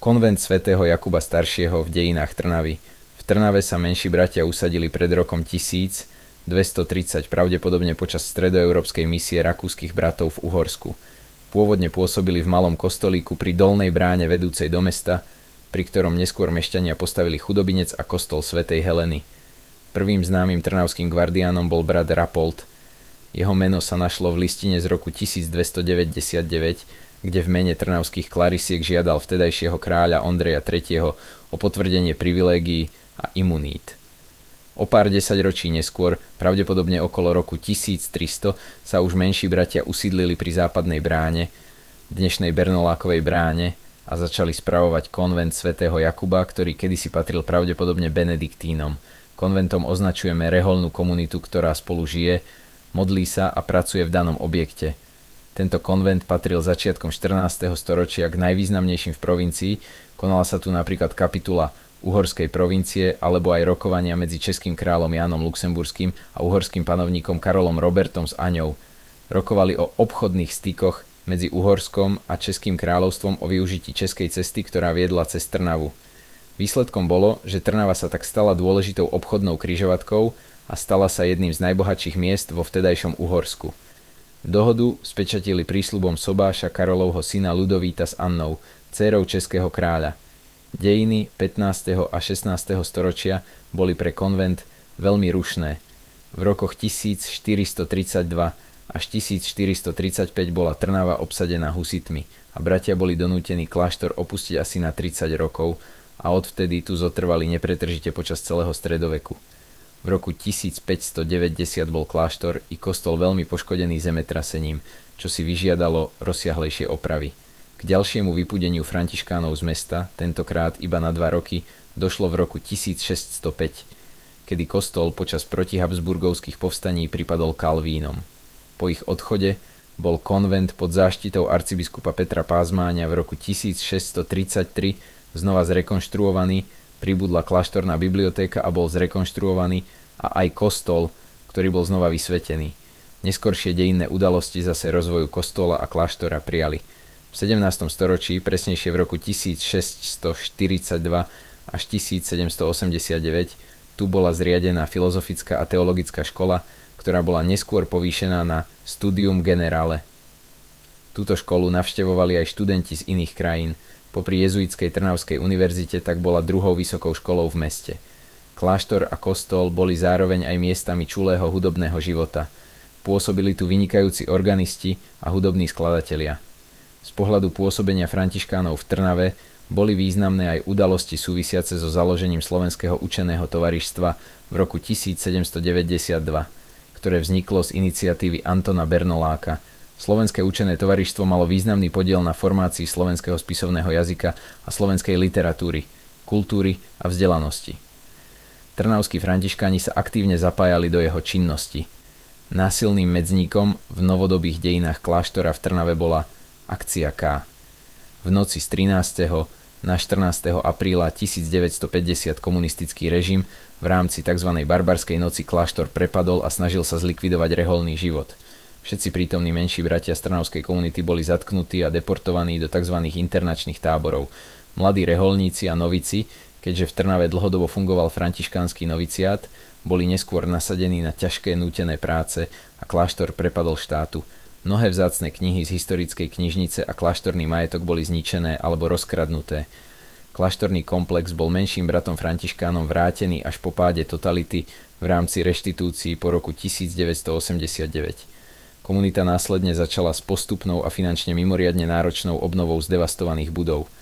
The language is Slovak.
Konvent svätého Jakuba staršieho v dejinách Trnavy. V Trnave sa menší bratia usadili pred rokom 1230, pravdepodobne počas stredoeurópskej misie rakúskych bratov v Uhorsku. Pôvodne pôsobili v malom kostolíku pri dolnej bráne vedúcej do mesta, pri ktorom neskôr mešťania postavili chudobinec a kostol svätej Heleny. Prvým známym trnavským gvardiánom bol brat Rapold. Jeho meno sa našlo v listine z roku 1299, kde v mene trnavských klarisiek žiadal vtedajšieho kráľa Ondreja III. O potvrdenie privilégií a imunít. O pár desaťročí neskôr, pravdepodobne okolo roku 1300, sa už menší bratia usídlili pri západnej bráne, dnešnej Bernolákovej bráne, a začali spravovať konvent svätého Jakuba, ktorý kedysi patril pravdepodobne benediktínom. Konventom označujeme reholnú komunitu, ktorá spolu žije, modlí sa a pracuje v danom objekte. Tento konvent patril začiatkom 14. storočia k najvýznamnejším v provincii, konala sa tu napríklad kapitula uhorskej provincie alebo aj rokovania medzi českým kráľom Jánom Luxemburským a uhorským panovníkom Karolom Robertom z Aňou. Rokovali o obchodných stykoch medzi Uhorskom a Českým kráľovstvom o využití českej cesty, ktorá viedla cez Trnavu. Výsledkom bolo, že Trnava sa tak stala dôležitou obchodnou križovatkou a stala sa jedným z najbohatších miest vo vtedajšom Uhorsku. Dohodu spečatili prísľubom sobáša Karolovho syna Ľudovíta s Annou, dcérou českého kráľa. Dejiny 15. a 16. storočia boli pre konvent veľmi rušné. V rokoch 1432 až 1435 bola Trnava obsadená husitmi a bratia boli donútení kláštor opustiť asi na 30 rokov a odvtedy tu zotrvali nepretržite počas celého stredoveku. V roku 1590 bol kláštor i kostol veľmi poškodený zemetrasením, čo si vyžiadalo rozsiahlejšie opravy. K ďalšiemu vypudeniu františkánov z mesta, tentokrát iba na 2 roky, došlo v roku 1605, kedy kostol počas protihabsburgovských povstaní pripadol Kalvínom. Po ich odchode bol konvent pod záštitou arcibiskupa Petra Pázmáňa v roku 1633 znova zrekonštruovaný, pribudla kláštorná bibliotéka a bol zrekonštruovaný a aj kostol, ktorý bol znova vysvetený. Neskoršie dejinné udalosti zase rozvoju kostola a kláštora prijali. V 17. storočí, presnejšie v roku 1642 až 1789, tu bola zriadená filozofická a teologická škola, ktorá bola neskôr povýšená na Studium Generale. Túto školu navštevovali aj študenti z iných krajín. Popri jezuitskej Trnavskej univerzite tak bola druhou vysokou školou v meste. Kláštor a kostol boli zároveň aj miestami čulého hudobného života. Pôsobili tu vynikajúci organisti a hudobní skladatelia. Z pohľadu pôsobenia františkánov v Trnave boli významné aj udalosti súvisiace so založením Slovenského učeného tovarištva v roku 1792, ktoré vzniklo z iniciatívy Antona Bernoláka. Slovenské učené tovarištvo malo významný podiel na formácii slovenského spisovného jazyka a slovenskej literatúry, kultúry a vzdelanosti. Trnavskí františkáni sa aktívne zapájali do jeho činnosti. Násilným medzníkom v novodobých dejinách kláštora v Trnave bola Akcia K. V noci z 13. na 14. apríla 1950 komunistický režim v rámci tzv. Barbarskej noci kláštor prepadol a snažil sa zlikvidovať reholný život. Všetci prítomní menší bratia z trnavskej komunity boli zatknutí a deportovaní do tzv. Internačných táborov. Mladí reholníci a novici, keďže v Trnave dlhodobo fungoval františkánsky noviciát, boli neskôr nasadení na ťažké nútené práce a kláštor prepadol štátu. Mnohé vzácne knihy z historickej knižnice a kláštorný majetok boli zničené alebo rozkradnuté. Kláštorný komplex bol menším bratom františkánom vrátený až po páde totality v rámci reštitúcií po roku 1989. Komunita následne začala s postupnou a finančne mimoriadne náročnou obnovou zdevastovaných budov.